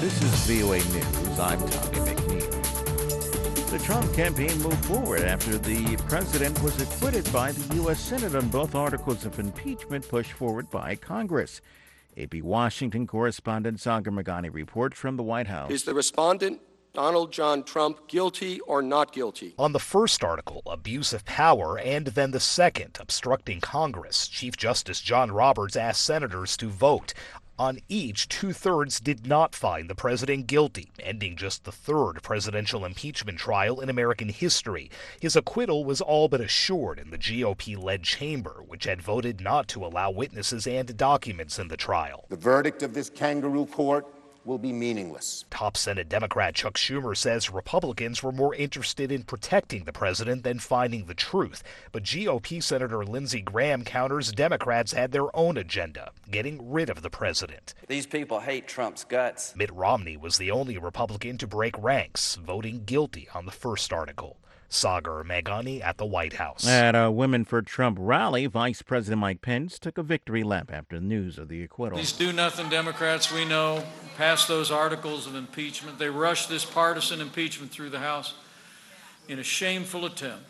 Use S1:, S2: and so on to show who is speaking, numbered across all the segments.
S1: This is VOA News. I'm Tommy McNeil. The Trump campaign moved forward after the president was acquitted by the U.S. Senate on both articles of impeachment pushed forward by Congress. AP Washington correspondent Sagar Meghani reports from the White House.
S2: Is the respondent, Donald John Trump, guilty or not guilty?
S3: On the first article, abuse of power, and then the second, obstructing Congress, Chief Justice John Roberts asked senators to vote. On each, 2/3 did not find the president guilty, ending just the third presidential impeachment trial in American history. His acquittal was all but assured in the GOP-led chamber, which had voted not to allow witnesses and documents in the trial.
S4: The verdict of this kangaroo court will be meaningless.
S3: Top Senate Democrat Chuck Schumer says Republicans were more interested in protecting the president than finding the truth. But GOP Senator Lindsey Graham counters Democrats had their own agenda, getting rid of the president.
S5: These people hate Trump's guts.
S3: Mitt Romney was the only Republican to break ranks, voting guilty on the first article. Sagar Meghani at the White House.
S1: At a Women for Trump rally, Vice President Mike Pence took a victory lap after the news of the acquittal.
S6: These do-nothing Democrats, we know, passed those articles of impeachment. They rushed this partisan impeachment through the House in a shameful attempt,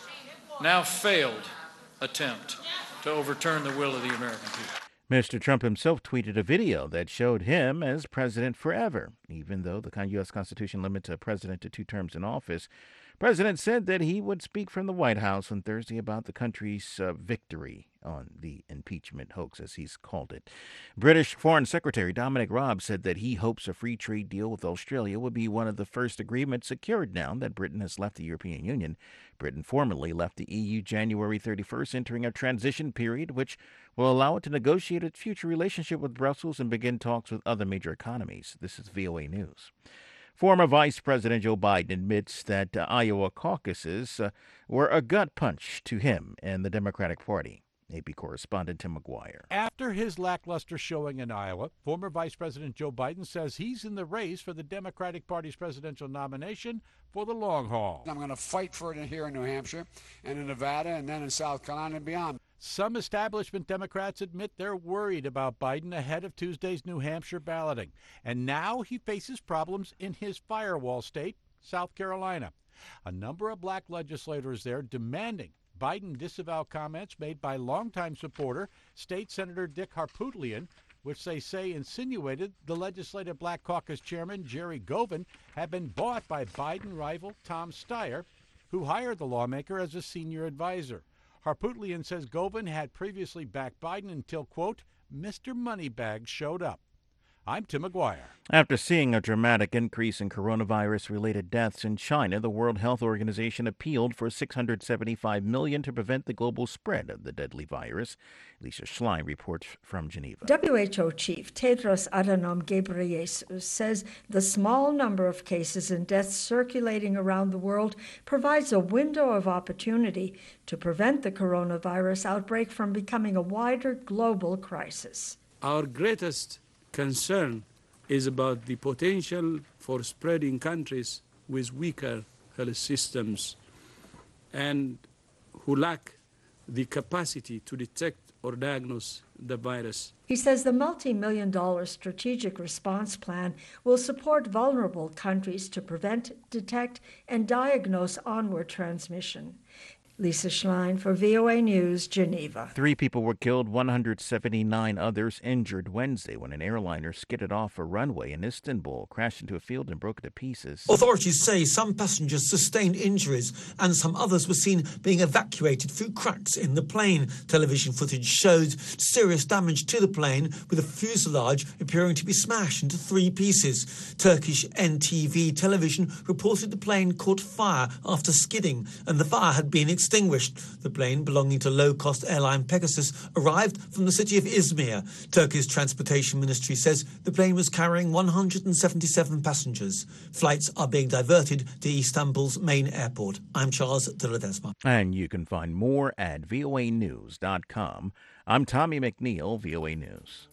S6: now failed attempt, to overturn the will of the American people.
S1: Mr. Trump himself tweeted a video that showed him as president forever. Even though the U.S. Constitution limits a president to 2 terms in office, the president said that he would speak from the White House on Thursday about the country's victory on the impeachment hoax, as he's called it. British Foreign Secretary Dominic Raab said that he hopes a free trade deal with Australia will be one of the first agreements secured now that Britain has left the European Union. Britain formally left the EU January 31st, entering a transition period which will allow it to negotiate its future relationship with Brussels and begin talks with other major economies. This is VOA News. Former Vice President Joe Biden admits that Iowa caucuses were a gut punch to him and the Democratic Party. AP correspondent Tim McGuire.
S7: After his lackluster showing in Iowa, former Vice President Joe Biden says he's in the race for the Democratic Party's presidential nomination for the long haul.
S8: I'm going to fight for it here in New Hampshire and in Nevada and then in South Carolina and beyond.
S7: Some establishment Democrats admit they're worried about Biden ahead of Tuesday's New Hampshire balloting. And now he faces problems in his firewall state, South Carolina. A number of black legislators there demanding Biden disavow comments made by longtime supporter, State Senator Dick Harpootlian, which they say insinuated the Legislative Black Caucus chairman, Jerry Govin, had been bought by Biden rival Tom Steyer, who hired the lawmaker as a senior advisor. Harpootlian says Govin had previously backed Biden until, quote, Mr. Moneybags showed up. I'm Tim McGuire.
S1: After seeing a dramatic increase in coronavirus-related deaths in China, the World Health Organization appealed for $675 million to prevent the global spread of the deadly virus. Lisa Schlein reports from Geneva.
S9: WHO Chief Tedros Adhanom Ghebreyesus says the small number of cases and deaths circulating around the world provides a window of opportunity to prevent the coronavirus outbreak from becoming a wider global crisis.
S10: Our greatest concern is about the potential for spreading countries with weaker health systems and who lack the capacity to detect or diagnose the virus.
S9: He says the multi-million-dollar strategic response plan will support vulnerable countries to prevent, detect, and diagnose onward transmission. Lisa Schlein for VOA News, Geneva.
S1: 3 people were killed, 179 others injured Wednesday when an airliner skidded off a runway in Istanbul, crashed into a field and broke to pieces.
S11: Authorities say some passengers sustained injuries and some others were seen being evacuated through cracks in the plane. Television footage showed serious damage to the plane, with the fuselage appearing to be smashed into 3 pieces. Turkish NTV television reported the plane caught fire after skidding and the fire had been extinguished. The plane, belonging to low-cost airline Pegasus, arrived from the city of Izmir. Turkey's transportation ministry says the plane was carrying 177 passengers. Flights are being diverted to Istanbul's main airport. I'm Charles de Ledesma.
S1: And you can find more at voanews.com. I'm Tommy McNeil, VOA News.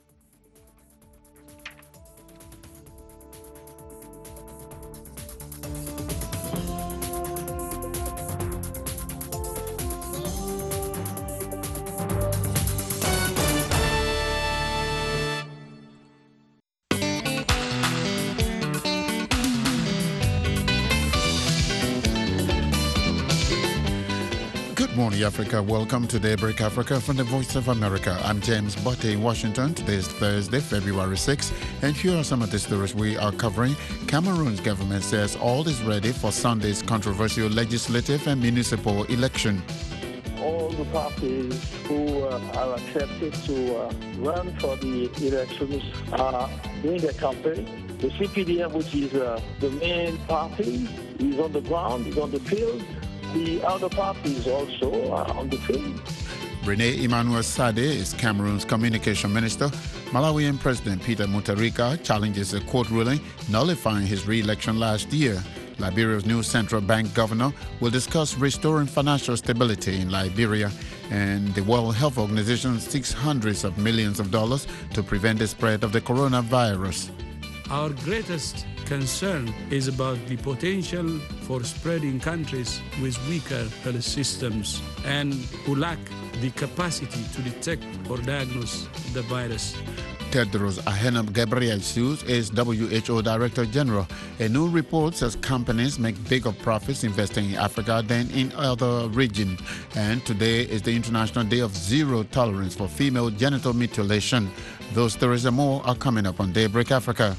S12: morning, Africa. Welcome to Daybreak Africa from the Voice of America. I'm James Botte in Washington. Today is Thursday, February 6th, and here are some of the stories we are covering. Cameroon's government says all is ready for Sunday's controversial legislative and municipal election.
S13: All the parties who are accepted to run for the elections are doing their campaign. The CPDM, which is the main party, is on the ground, is on the field. The other parties also are on the field.
S12: Rene Emmanuel Sade is Cameroon's communication minister. Malawian President Peter Mutharika challenges a court ruling nullifying his re-election last year. Liberia's new central bank governor will discuss restoring financial stability in Liberia, and the World Health Organization seeks hundreds of millions of dollars to prevent the spread of the coronavirus.
S10: Our greatest concern is about the potential for spreading countries with weaker health systems and who lack the capacity to detect or diagnose the virus.
S12: Tedros Adhanom Ghebreyesus is WHO Director General. A new report says companies make bigger profits investing in Africa than in other regions. And today is the International Day of Zero Tolerance for Female Genital Mutilation. Those stories and more are coming up on Daybreak Africa.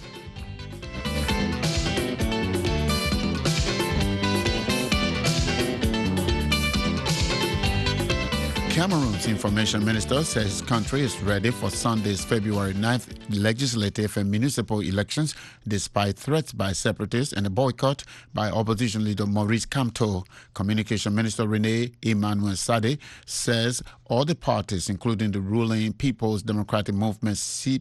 S12: Cameroon's information minister says his country is ready for Sunday's February 9th legislative and municipal elections despite threats by separatists and a boycott by opposition leader Maurice Kamto. Communication Minister Rene Emmanuel Sade says all the parties, including the ruling People's Democratic Movement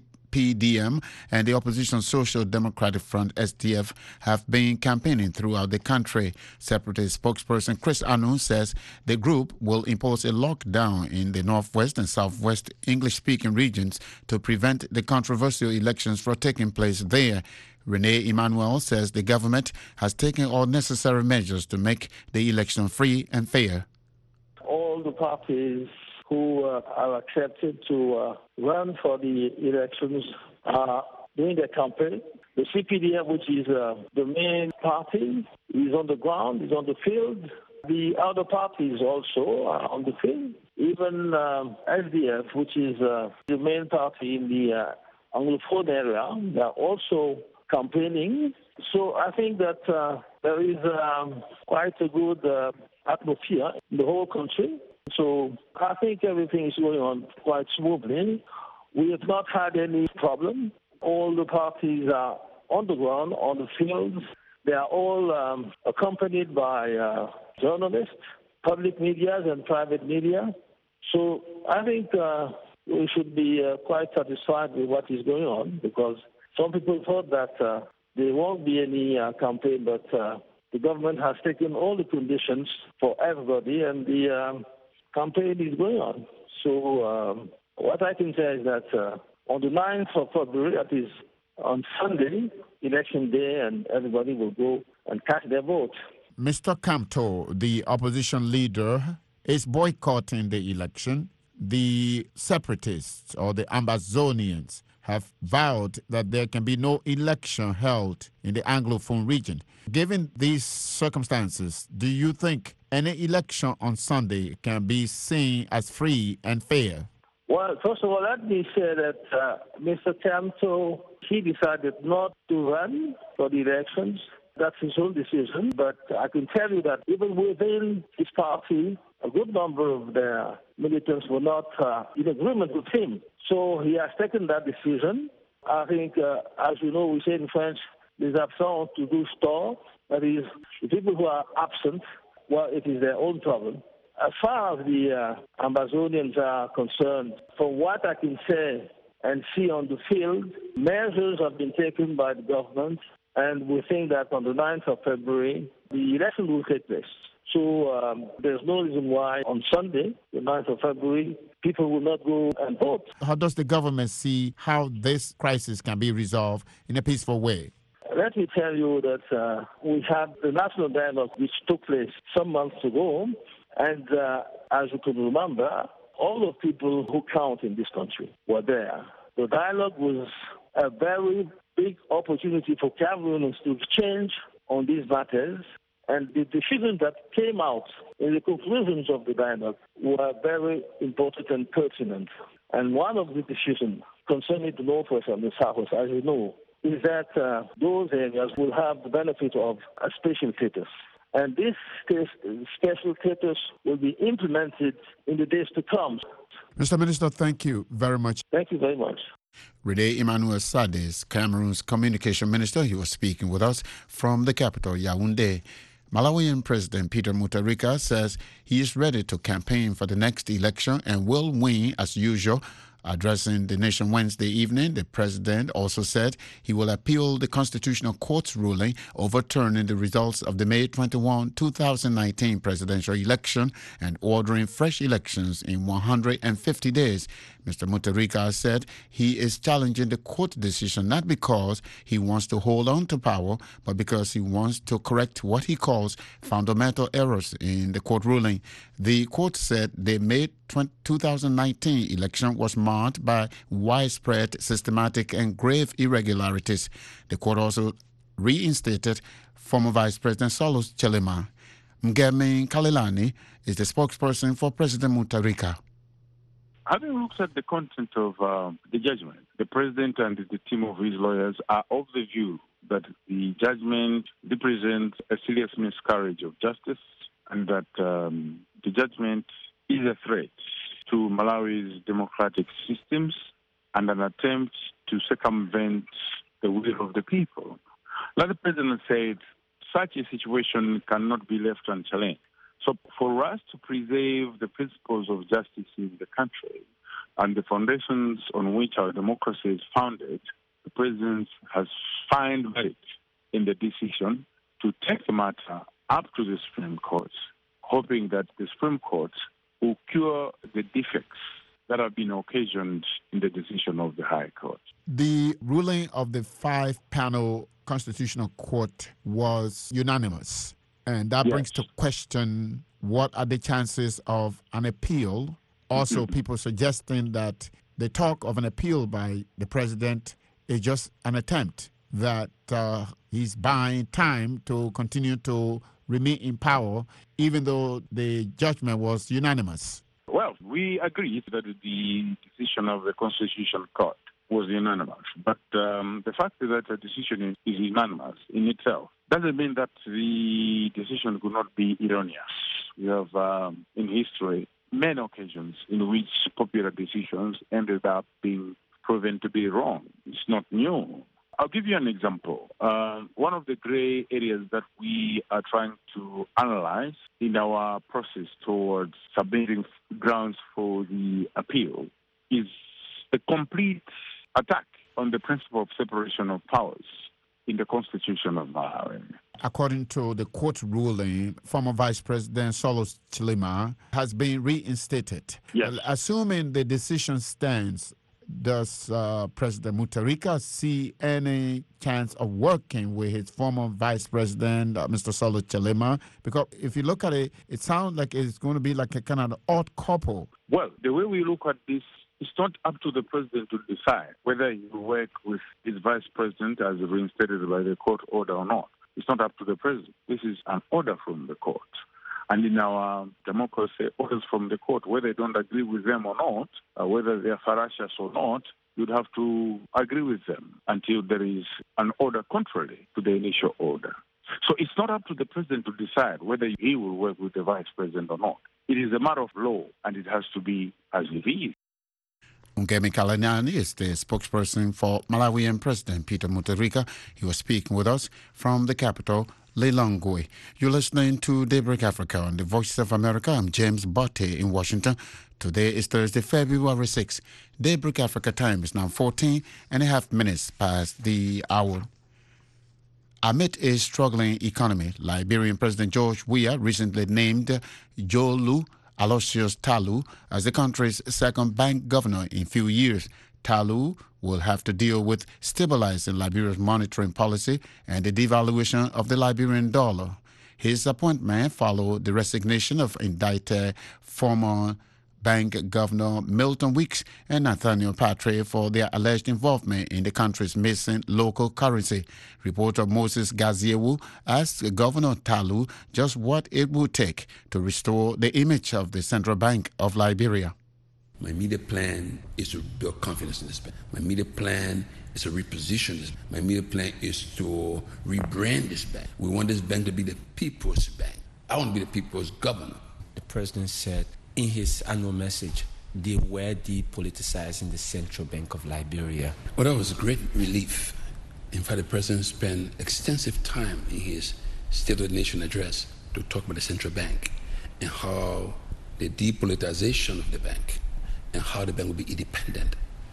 S12: CPDM and the opposition Social Democratic Front SDF, have been campaigning throughout the country. Separatist spokesperson Chris Anu says the group will impose a lockdown in the northwest and southwest English-speaking regions to prevent the controversial elections from taking place there. Rene Emmanuel says the government has taken all necessary measures to make the election free and fair.
S13: All the parties who are accepted to run for the elections are doing their campaign. The CPDM, which is the main party, is on the ground, is on the field. The other parties also are on the field. Even SDF, which is the main party in the Anglophone area, they are also campaigning. So I think that there is quite a good atmosphere in the whole country. So I think everything is going on quite smoothly. We have not had any problem. All the parties are on the ground, on the fields. They are all accompanied by journalists, public media and private media. So I think we should be quite satisfied with what is going on, because some people thought that there won't be any campaign, but the government has taken all the conditions for everybody, and the campaign is going on. So what I can say is that on the 9th of February, that is on Sunday, election day, and everybody will go and cast their vote.
S12: Mr. Kamto, the opposition leader, is boycotting the election. The separatists or the Ambazonians have vowed that there can be no election held in the Anglophone region. Given these circumstances, do you think any election on Sunday can be seen as free and fair?
S13: Well, first of all, let me say that Mr. Kamto, he decided not to run for the elections. That's his own decision. But I can tell you that even within his party, a good number of their militants were not in agreement with him. So he has taken that decision. I think, as you know, we say in French, les absents to do store. That is, the people who are absent, well, it is their own problem. As far as the Ambazonians are concerned, from what I can say and see on the field, measures have been taken by the government, and we think that on the 9th of February, the election will take place. So there's no reason why on Sunday, the 9th of February, people will not go and vote.
S12: How does the government see how this crisis can be resolved in a peaceful way?
S13: Let me tell you that we had the national dialogue which took place some months ago, and as you can remember, all the people who count in this country were there. The dialogue was a very big opportunity for Cameroonians to exchange on these matters, And the decisions that came out in the conclusions of the dialogue were very important and pertinent. And one of the decisions concerning the Northwest and the Southwest, as you know, is that those areas will have the benefit of a special status. And this special status will be implemented in the days to come.
S12: Mr. Minister, thank you very much.
S13: Thank you very much.
S12: Rene Emmanuel Sades, Cameroon's communication minister, he was speaking with us from the capital, Yaoundé. Malawian President Peter Mutharika says he is ready to campaign for the next election and will win as usual. Addressing the nation Wednesday evening, the president also said he will appeal the Constitutional Court's ruling overturning the results of the May 21, 2019 presidential election and ordering fresh elections in 150 days. Mr. Mutharika said he is challenging the court decision not because he wants to hold on to power, but because he wants to correct what he calls fundamental errors in the court ruling. The court said the May 2019 election was marked by widespread, systematic, and grave irregularities. The court also reinstated former Vice President Saulos Chilima. Ngeme Kalilani is the spokesperson for President Mutharika.
S14: Having looked at the content of the judgment, the president and the team of his lawyers are of the view that the judgment represents a serious miscarriage of justice and that the judgment is a threat to Malawi's democratic systems and an attempt to circumvent the will of the people. Like the president said, such a situation cannot be left unchallenged. So for us to preserve the principles of justice in the country and the foundations on which our democracy is founded, the president has found merit in the decision to take the matter up to the Supreme Court, hoping that the Supreme Court will cure the defects that have been occasioned in the decision of the High Court.
S12: The ruling of the 5-panel Constitutional Court was unanimous. And that brings to question what are the chances of an appeal. Also, people suggesting that the talk of an appeal by the president is just an attempt, that he's buying time to continue to remain in power, even though the judgment was unanimous.
S14: Well, we agree that the decision of the Constitutional Court was unanimous. But the fact that the decision is unanimous in itself doesn't mean that the decision could not be erroneous. We have, in history, many occasions in which popular decisions ended up being proven to be wrong. It's not new. I'll give you an example. One of the gray areas that we are trying to analyze in our process towards submitting grounds for the appeal is a complete attack on the principle of separation of powers in the Constitution of Malawi.
S12: According to the court ruling, former Vice President Saulos Chilima has been reinstated.
S14: Yes.
S12: Assuming the decision stands, does President Mutharika see any chance of working with his former Vice President, Mr. Saulos Chilima? Because if you look at it, it sounds like it's going to be like a kind of odd couple.
S14: Well, the way we look at this, it's not up to the president to decide whether he will work with his vice president as reinstated by the court order or not. It's not up to the president. This is an order from the court. And in our democracy, orders from the court, whether you don't agree with them or not, whether they are fallacious or not, you'd have to agree with them until there is an order contrary to the initial order. So it's not up to the president to decide whether he will work with the vice president or not. It is a matter of law, and it has to be as it is.
S12: Ngeme Kalilani is the spokesperson for Malawian President Peter Mutharika. He was speaking with us from the capital, Lilongwe. You're listening to Daybreak Africa on the Voice of America. I'm James Botte in Washington. Today is Thursday, February 6. Daybreak Africa time is now 14.5 minutes past the hour. Amid a struggling economy, Liberian President George Weah recently named Jolu Aloysius Talu as the country's second bank governor in a few years. Talu will have to deal with stabilizing Liberia's monetary policy and the devaluation of the Liberian dollar. His appointment followed the resignation of indicted former Bank Governor Milton Weeks and Nathaniel Patre for their alleged involvement in the country's missing local currency. Reporter Moses Gaziewu asked Governor Talu just what it would take to restore the image of the Central Bank of Liberia.
S15: My immediate plan is to build confidence in this bank. My immediate plan is to reposition this. My immediate plan is to rebrand this bank. We want this bank to be the people's bank. I want to be the people's governor.
S16: The president said in his annual message, they were depoliticizing the Central Bank of Liberia.
S15: Well, that was a great relief. In fact, the president spent extensive time in his State of the Nation address to talk about the central bank and how the depoliticization of the bank and how the bank will be independent,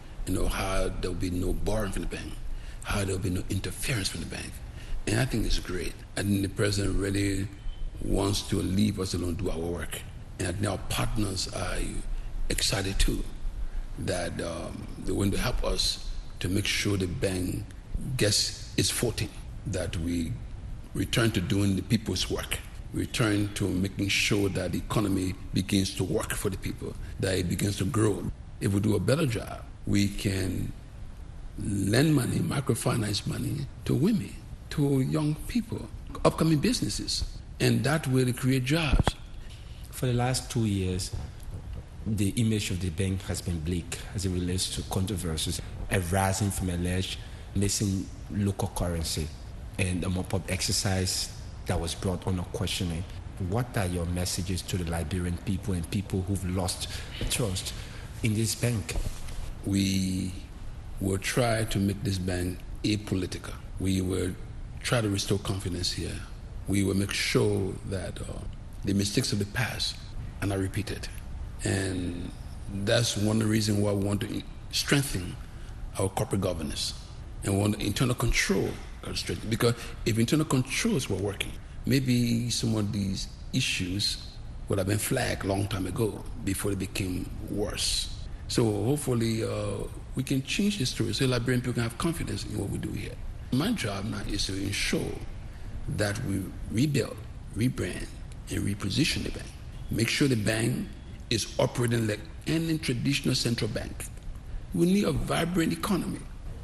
S15: how there will be no borrowing from the bank, how there will be no interference from the bank. And I think it's great. I think the president really wants to leave us alone do our work. And I think our partners are excited too, that they want to help us to make sure the bank gets its footing, that we return to doing the people's work, return to making sure that the economy begins to work for the people, that it begins to grow. If we do a better job, we can lend money, microfinance money to women, to young people, upcoming businesses, and that will create jobs.
S16: For the last 2 years, the image of the bank has been bleak as it relates to controversies arising from alleged missing local currency and a mop-up exercise that was brought under questioning. What are your messages to the Liberian people and people who've lost trust in this bank?
S15: We will try to make this bank apolitical. We will try to restore confidence here. We will make sure that the mistakes of the past are not repeated. And that's one of the reasons why we want to strengthen our corporate governance and want internal control. Because if internal controls were working, maybe some of these issues would have been flagged a long time ago before they became worse. So hopefully we can change the story so Liberian people can have confidence in what we do here. My job now is to ensure that we rebuild, rebrand, and reposition the bank. Make sure the bank is operating like any traditional central bank. We need a vibrant economy.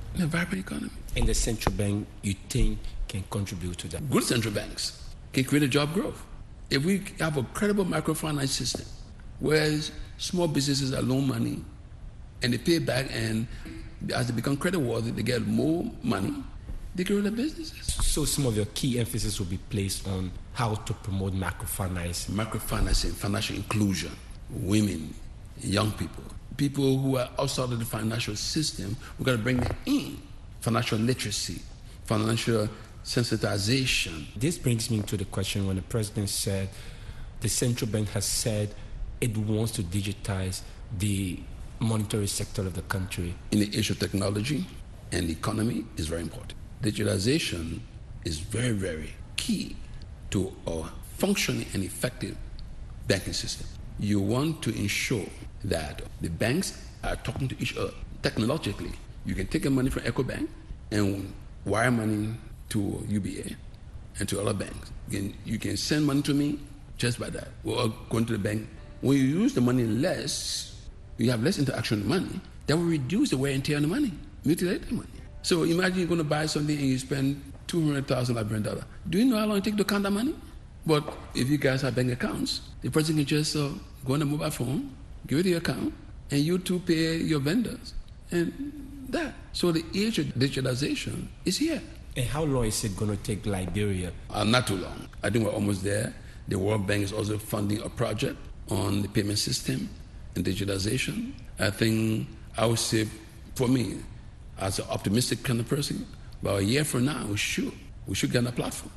S16: And the central bank, you think, can contribute to that?
S15: Good central banks can create a job growth. If we have a credible microfinance system where small businesses are loan money and they pay back, and as they become creditworthy, they get more money, they grow their businesses.
S16: So some of your key emphasis will be placed on how to promote microfinance.
S15: Microfinance and financial inclusion, women, young people, people who are outside of the financial system, we've got to bring them in. Financial literacy, financial sensitization.
S16: This brings me to the question when the president said the central bank has said it wants to digitize the monetary sector of the country.
S15: In the age of technology and the economy is very important. Digitalization is very, very key to a functioning and effective banking system. You want to ensure that the banks are talking to each other technologically. You can take your money from EcoBank and wire money to UBA and to other banks. You can send money to me just by that. Or going to the bank. When you use the money less, you have less interaction with money, that will reduce the wear and tear on the money, mutilate the money. So imagine you're going to buy something and you spend $200,000 Liberian dollar. Do you know how long it takes to count that money? But if you guys have bank accounts, the person can just go on the mobile phone, give it your account, and you too pay your vendors. And that. So the age of digitalization is here.
S16: And how long is it going to take Liberia?
S15: Not too long. I think we're almost there. The World Bank is also funding a project on the payment system and digitalization. I think I would say, for me, as an optimistic kind of person, about a year from now, we should get on a platform.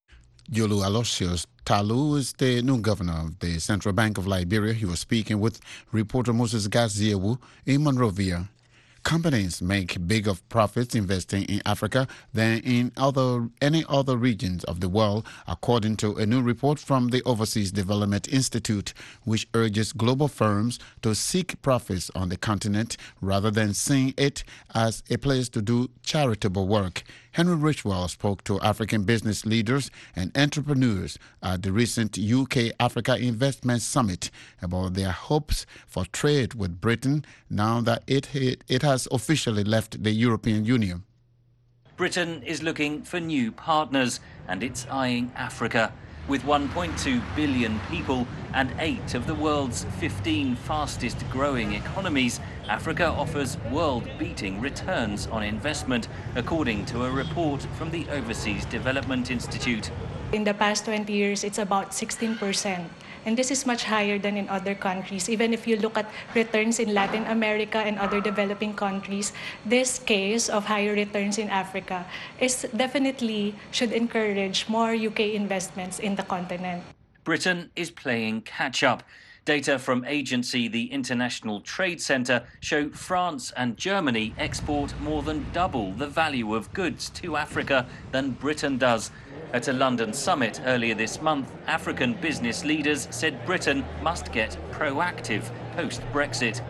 S12: Jolu Aloysius Talu is the new governor of the Central Bank of Liberia. He was speaking with reporter Moses Gaziewu in Monrovia. Companies make bigger profits investing in Africa than in any other regions of the world, according to a new report from the Overseas Development Institute, which urges global firms to seek profits on the continent rather than seeing it as a place to do charitable work. Henry Richwell spoke to African business leaders and entrepreneurs at the recent UK-Africa Investment Summit about their hopes for trade with Britain now that it has officially left the European Union.
S17: Britain is looking for new partners, and it's eyeing Africa. With 1.2 billion people and 8 of the world's 15 fastest growing economies, Africa offers world-beating returns on investment, according to a report from the Overseas Development Institute.
S18: In the past 20 years, it's about 16%. And this is much higher than in other countries. Even if you look at returns in Latin America and other developing countries, this case of higher returns in Africa is definitely should encourage more UK investments in the continent.
S17: Britain is playing catch-up. Data from agency the International Trade Centre show France and Germany export more than double the value of goods to Africa than Britain does. At a London summit earlier this month, African business leaders said Britain must get proactive post-Brexit.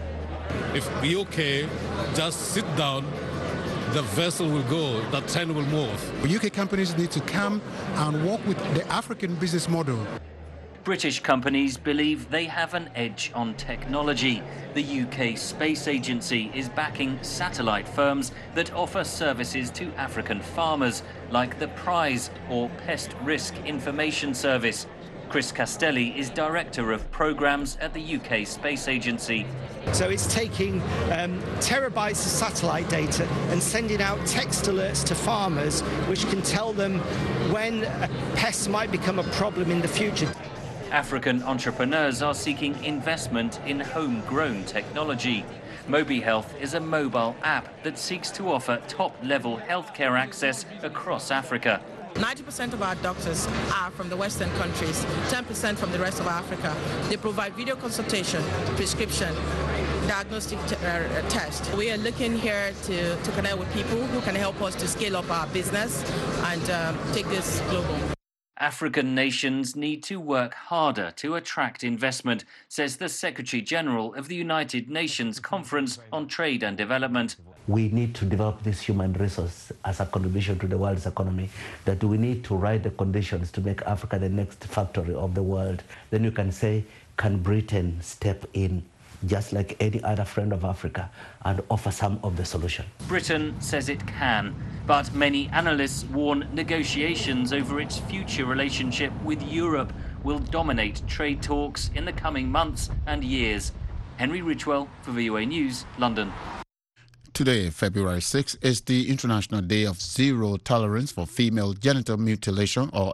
S19: If the UK just sit down, the vessel will go, the train will move.
S20: UK companies need to come and work with the African business model.
S17: British companies believe they have an edge on technology. The UK Space Agency is backing satellite firms that offer services to African farmers, like the PRIZE, or Pest Risk Information Service. Chris Castelli is Director of Programmes at the UK Space Agency.
S21: So it's taking terabytes of satellite data and sending out text alerts to farmers, which can tell them when pests might become a problem in the future.
S17: African entrepreneurs are seeking investment in homegrown technology. MobiHealth is a mobile app that seeks to offer top-level healthcare access across Africa.
S22: 90% of our doctors are from the Western countries, 10% from the rest of Africa. They provide video consultation, prescription, diagnostic test. We are looking here to connect with people who can help us to scale up our business and take this global.
S17: African nations need to work harder to attract investment, says the Secretary-General of the United Nations Conference on Trade and Development.
S23: We need to develop this human resource as a contribution to the world's economy, that we need to write the conditions to make Africa the next factory of the world. Then you can say, can Britain step in just like any other friend of Africa and offer some of the solution?
S17: Britain says it can, but many analysts warn negotiations over its future relationship with Europe will dominate trade talks in the coming months and years. Henry Richwell for VOA News, London.
S12: Today, February 6, is the International Day of Zero Tolerance for Female Genital Mutilation, or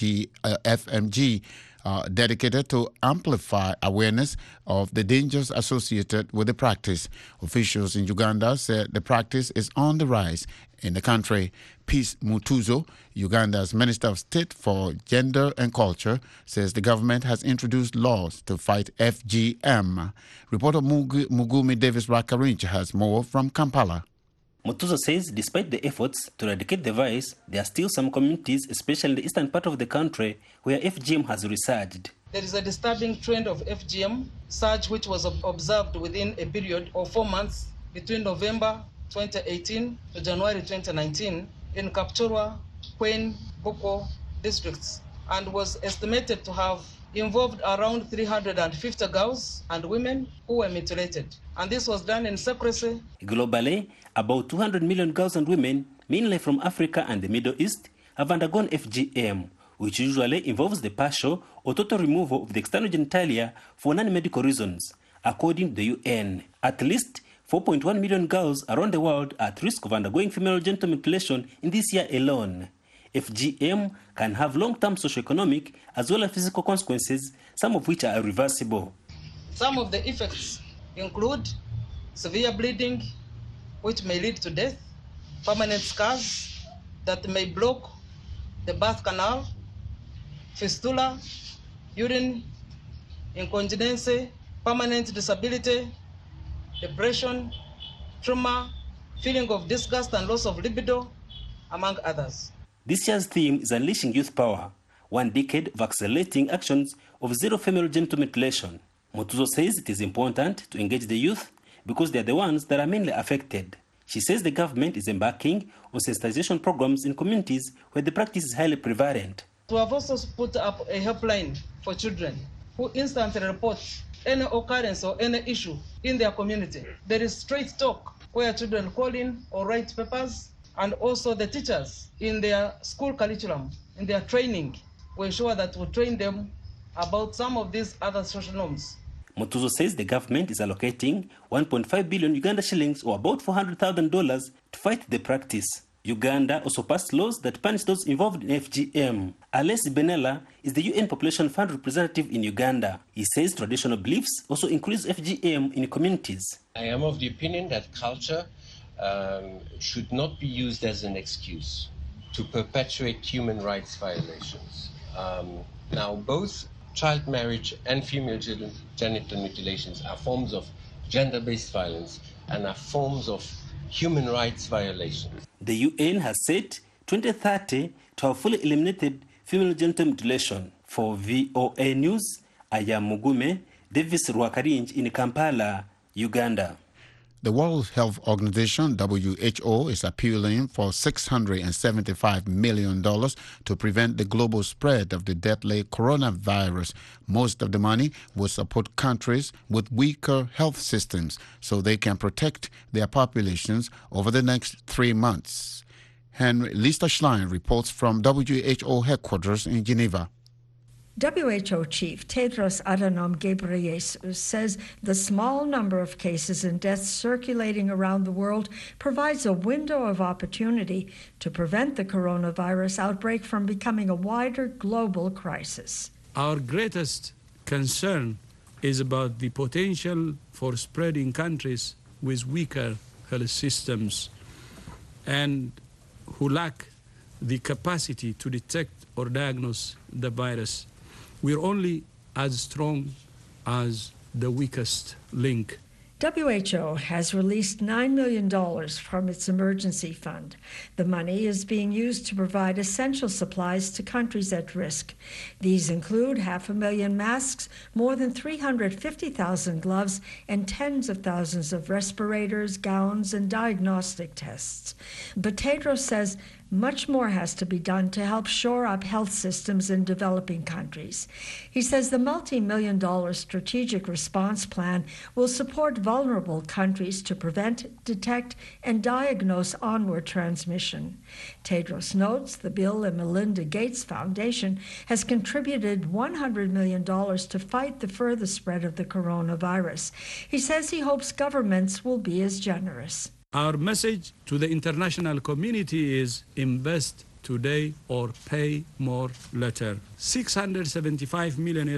S12: FMG, dedicated to amplify awareness of the dangers associated with the practice. Officials in Uganda said the practice is on the rise in the country. Peace Mutuzo, Uganda's Minister of State for Gender and Culture, says the government has introduced laws to fight FGM. Reporter Mugumi Davis Rakarinch has more from Kampala.
S24: Mutuzo says despite the efforts to eradicate the vice, there are still some communities, especially in the eastern part of the country, where FGM has resurged.
S22: There is a disturbing trend of FGM surge which was observed within a period of 4 months between November 2018 to January 2019 in Kapchorwa, Kwen, Boko districts, and was estimated to have involved around 350 girls and women who were mutilated. And this was done in secrecy.
S24: Globally, about 200 million girls and women, mainly from Africa and the Middle East, have undergone FGM, which usually involves the partial or total removal of the external genitalia for non-medical reasons. According to the UN, at least 4.1 million girls around the world are at risk of undergoing female genital mutilation in this year alone. FGM can have long-term socioeconomic as well as physical consequences, some of which are irreversible.
S22: Some of the effects include severe bleeding, which may lead to death, permanent scars that may block the birth canal, fistula, urine incontinence, permanent disability, depression, trauma, feeling of disgust and loss of libido, among others.
S24: This year's theme is Unleashing Youth Power, 1 decade of accelerating actions of zero female genital mutilation. Mutuzo says it is important to engage the youth because they are the ones that are mainly affected. She says the government is embarking on sensitization programs in communities where the practice is highly prevalent.
S22: We have also put up a helpline for children who instantly report any occurrence or any issue in their community. There is straight talk where children call in or write papers, and also the teachers in their school curriculum, in their training, we ensure that we train them about some of these other social norms.
S24: Mutuzo says the government is allocating 1.5 billion Uganda shillings, or about $400,000, to fight the practice. Uganda also passed laws that punish those involved in FGM. Alessi Benella is the UN Population Fund representative in Uganda. He says traditional beliefs also increase FGM in communities.
S2: I am of the opinion that culture should not be used as an excuse to perpetuate human rights violations. Now, both child marriage and female genital mutilations are forms of gender-based violence and are forms of human rights violations.
S24: The UN has set 2030 to have fully eliminated female genital mutilation. For VOA News, I am Mugume Davis Rwakarinj in Kampala, Uganda.
S12: The World Health Organization, WHO, is appealing for $675 million to prevent the global spread of the deadly coronavirus. Most of the money will support countries with weaker health systems so they can protect their populations over the next 3 months. Lisa Schlein reports from WHO headquarters in Geneva.
S9: WHO Chief Tedros Adhanom Ghebreyesus says the small number of cases and deaths circulating around the world provides a window of opportunity to prevent the coronavirus outbreak from becoming a wider global crisis.
S10: Our greatest concern is about the potential for spread in countries with weaker health systems and who lack the capacity to detect or diagnose the virus. We're only as strong as the weakest link.
S9: WHO has released $9 million from its emergency fund. The money is being used to provide essential supplies to countries at risk. These include 500,000 masks, more than 350,000 gloves, and tens of thousands of respirators, gowns, and diagnostic tests. But Tedros says much more has to be done to help shore up health systems in developing countries. He says the multi-million-dollar strategic response plan will support vulnerable countries to prevent, detect, and diagnose onward transmission. Tedros notes the Bill and Melinda Gates Foundation has contributed $100 million to fight the further spread of the coronavirus. He says he hopes governments will be as generous.
S10: Our message to the international community is invest today or pay more later. $675 million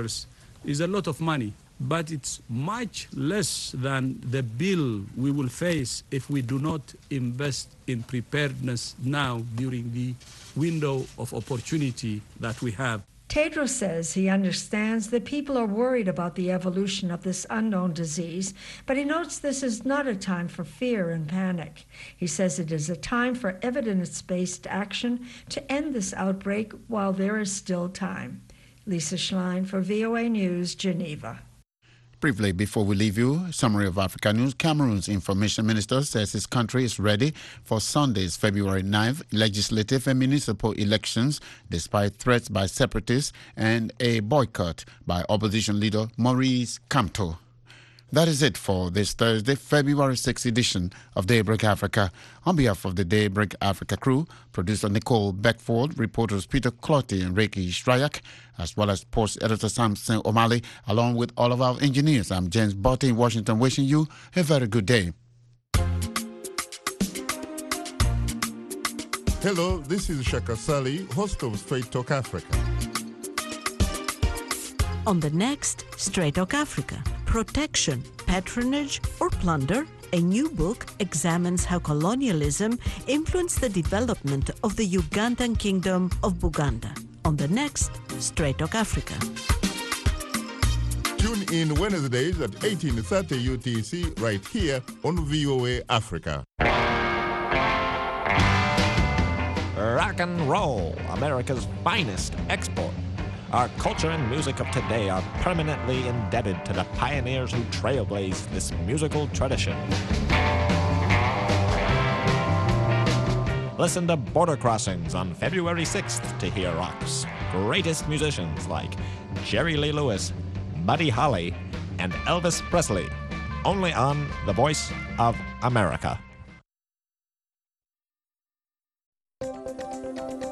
S10: is a lot of money, but it's much less than the bill we will face if we do not invest in preparedness now during the window of opportunity that we have.
S9: Tedros says he understands that people are worried about the evolution of this unknown disease, but he notes this is not a time for fear and panic. He says it is a time for evidence-based action to end this outbreak while there is still time. Lisa Schlein for VOA News, Geneva.
S12: Briefly, before we leave you, summary of Africa News. Cameroon's information minister says his country is ready for Sunday's February 9th legislative and municipal elections, despite threats by separatists and a boycott by opposition leader Maurice Kamto. That is it for this Thursday, February 6th edition of Daybreak Africa. On behalf of the Daybreak Africa crew, producer Nicole Beckford, reporters Peter Clotty and Reiki Strayak, as well as post editor Samson O'Malley, along with all of our engineers. I'm James Botte in Washington, wishing you a very good day.
S3: Hello, this is Shaka Sali, host of Straight Talk Africa.
S4: On the next Straight Talk Africa, protection, patronage, or plunder? A new book examines how colonialism influenced the development of the Ugandan kingdom of Buganda. On the next Straight Talk Africa.
S3: Tune in Wednesdays at 18:30 UTC right here on VOA Africa.
S5: Rock and roll, America's finest export. Our culture and music of today are permanently indebted to the pioneers who trailblazed this musical tradition. Listen to Border Crossings on February 6th to hear rock's greatest musicians like Jerry Lee Lewis, Buddy Holly, and Elvis Presley. Only on The Voice of America.